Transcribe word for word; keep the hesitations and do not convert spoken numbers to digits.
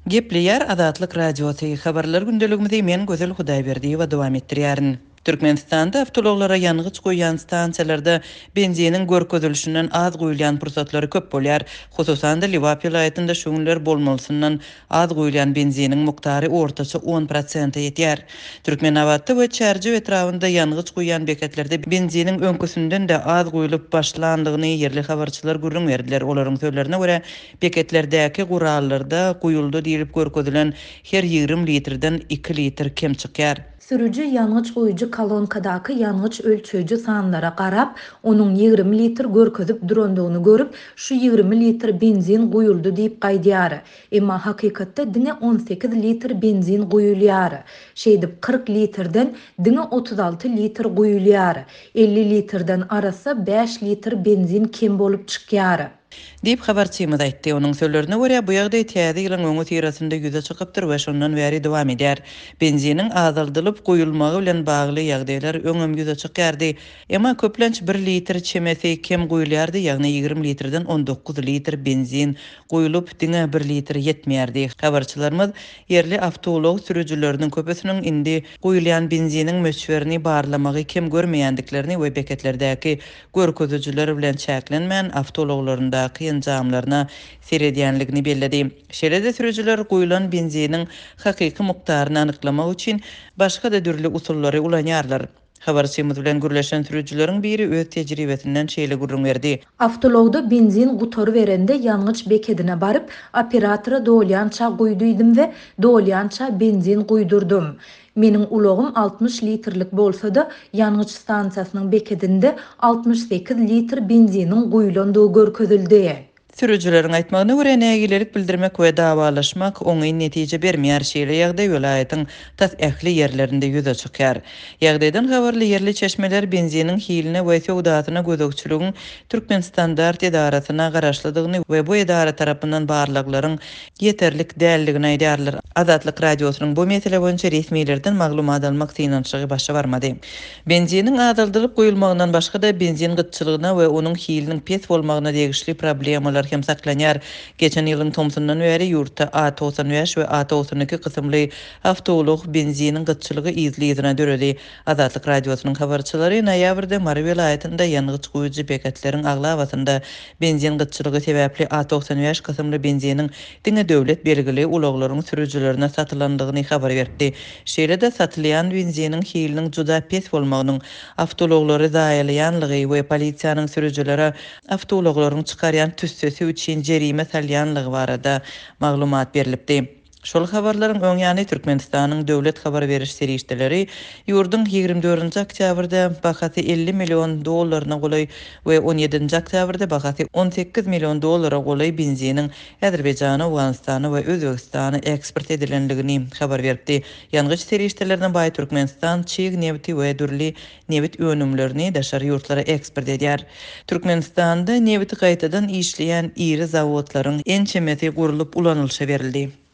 Gepleyer Adatlyk Radiosu habarlar gündeligimizde men Gözel Hudaýberdi we dowam etdirýärin. Türkmenistanda avtologlara ýangıç goýan stansiýalarda benzinin görkezilişinden az goýulan pursatlary köp bolýar. Hususan da Liwap vilayatynda şu günler bolmalysyndan az goýulan benzinin muktary ortaça on prosent ýetýär. Türkmenawatda we Çärji etrafynda ýangıç goýan beketlerde benzinin öňküsünden de az goýulyp başlandygyny ýerli habarçylar gürrüň berdiler. Olaryň sözlerine görä, beketlerdäki gurallarda goýuldy diýilip görkezilen her ýigrim litrden iki litr kem çykýar. Sürücü yanğıç goýucu kalonkadaky yanğıç ölçüjü sanlara garap, onuň ýigrim litr görkezip durandygyny görüp, şu ýigrim litr benzin goýuldy diýip gaýdýar. Emma hakykatda diňe on sekiz litr benzin goýulýar. Şeýdip kırk litrden diňe otuz alty litr goýulýar. elli litrden arasa beş litr benzin kem bolup çykýar. Diýip habarçymyz aýtdy. Onuň sözlerine görä, bu ýagdaý täze ýylyň öňü tirasynda ýüze çykypdyr we şondan bäri dowam edýär. Benzinin azaldylyp goýulmagy bilen bagly ýagdaýlar öňüm ýüze çykýardy. Emma köplenç bir litr çemesi kem goýulýardy, ýagny ýigrim litrden on dokuz litr benzin goýulyp diňe bir litr ýetmeýärdi. Habarçylarymyz ýerli awtolog sürüjüleriniň köpesiniň indi goýulan benzinin möçberini barlamagy kem görmeýändiklerini we beketlerdäki görkezüjiler bilen çäklenmän awtologlarynda kynjamlaryna seredýänligini belledi. Şeýle-de sürüjüler goýulan benzinin hakyky mukdaryny anyklamak üçin başga da dürli usullary ulanýarlar. Habarçymyz bilen gürleşen sürüjüleriň biri öz tejribesinden şeýle gurrun berdi. Awtologda benzin gutory berende yanğıç beketine barıp operatora dolýança goýdym we dolýança benzin goýdurdum. Meniň ulogum altmış litrlik bolsa-da yanğıç stansiýasynyň beketinde altmış sekiz litr benzinin goýulandygy görkezildi. Sürüjüleriň aýtmagyna görä, nägilerik bildirmek we dawalaşmak oňy netije bermeýär. Şeýle ýagdaý welaýatyň tas ähli ýerlerinde ýüze çykýar. Ýagdaýdan habarly ýerli çeşmeler benzinin hiline we sowdatyna gözegçiligiň Türkmen standart edarasyna garaşlydygyny we bu edara tarapyndan barlyklaryň ýeterlik däldigini aýdýarlar. Adatlyk radiosynyň bu mesele boýunça resmiýetlerden maglumat almak synançygy başa barmady. Benzinin azaldylyp goýulmagyndan başga da benzin gytçylygyna we onuň hiliniň pes bolmagyna degişli problemalar hem saklanýar. Geçen ýylyň Tomsondan bäri ýurtda A doksan beş we A doksan iki kysymly awtolog benzinin gytçylygy izlediğine döredi. Adatlyk radiosynyň habarçylary noýabrda Mary vilayatynda ýangıç goýuju beketleriň aglawatynda benzin gytçylygy sebäpli A doksan beş kysymly benzinin diňe döwlet belgili ulaglaryň sürüjülerine satylandygyny habar berdi. Şeýle-de satylýan benzinin hiliniň juda pes bolmagynyň awtologlary daýalýanlygy we polisiýanyň sürüjülere awtologlaryň çykarýan tüssesi üçin jerime salýanlygy barada maglumat berilipdi. Şol habarlaryň öň ýany Türkmenistanyň döwlet habar beriş serişdeleri ýurdun ýigrimde dördünji oktýabrda bahasy elli million dollaryna goly we on ýedinji oktýabrda bahasy on sekiz million dollara goly benzinin Azerbaýjana, Awganistana we Özbegistana eksport edilenligini habar berdi. Ýangyç serişdelerinden baý Türkmenistan çyg nefti we dürli neft önümlerini daşary ýurtlara eksport edýär. Türkmenistanda nefti gaýtadan işleýän iri zawodlaryň en çemeti gurulyp ulanylşa berildi.